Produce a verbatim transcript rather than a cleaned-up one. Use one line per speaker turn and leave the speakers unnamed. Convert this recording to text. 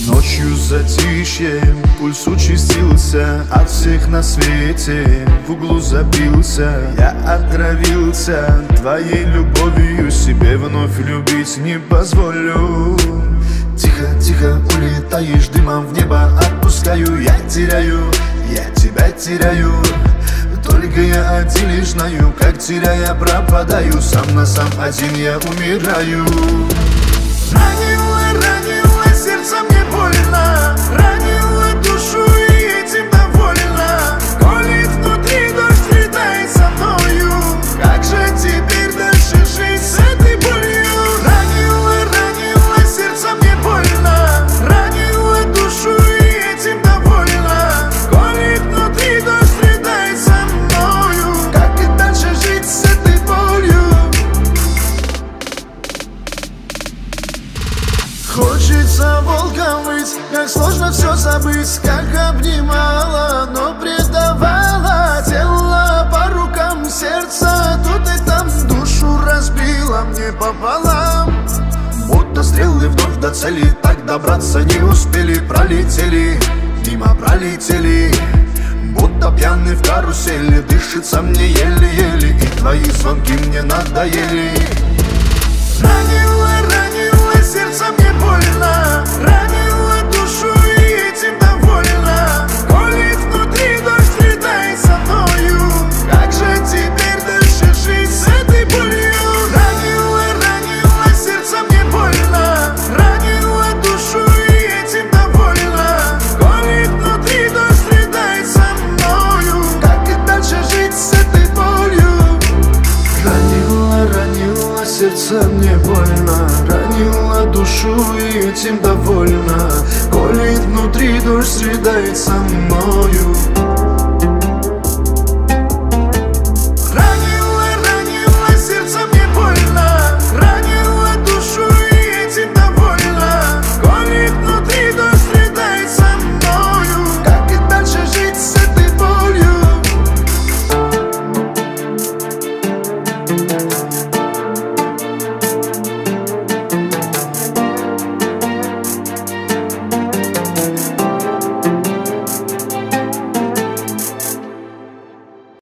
Ночью затишье, пульс участился, от всех на свете в углу забился. Я отравился твоей любовью, себе вновь любить не позволю. Тихо, тихо улетаешь, дымом в небо отпускаю. Я теряю, я тебя теряю. Только я один лишь знаю, как теряя пропадаю. Сам на сам один я умираю. Ранила, ранила сердце, мне больно. Ранила душу и этим довольна. Колет внутри, дождь летает со мною. Как же теперь дальше жить с этой болью? Ранила, ранила сердце, мне больно. Ранила душу и этим довольна. Колет внутри, дождь летает со мною. Как и дальше жить с этой болью? Хочется волком выть, как сложно все забыть. Как обнимала, но предавала. Тело по рукам, сердце тут и там. Душу разбила мне пополам. Будто стрелы вновь до цели, так добраться не успели. Пролетели, мимо пролетели. Будто пьяный в карусели, дышится мне еле-еле. И твои звонки мне надоели. Ранила, ранила сердце, мне больно. Ранила душу и этим довольна. Колет внутри, дождь летает со мною. Как же теперь дальше жить с этой болью? Ранила, ранила сердце, мне больно. Ранила душу и этим довольна. Колет внутри, дождь летает со мною. Как и дальше жить с этой болью? Ранила, ранила сердце, мне больно. Ранила душу и этим довольна. Колет внутри, дождь летает со мною.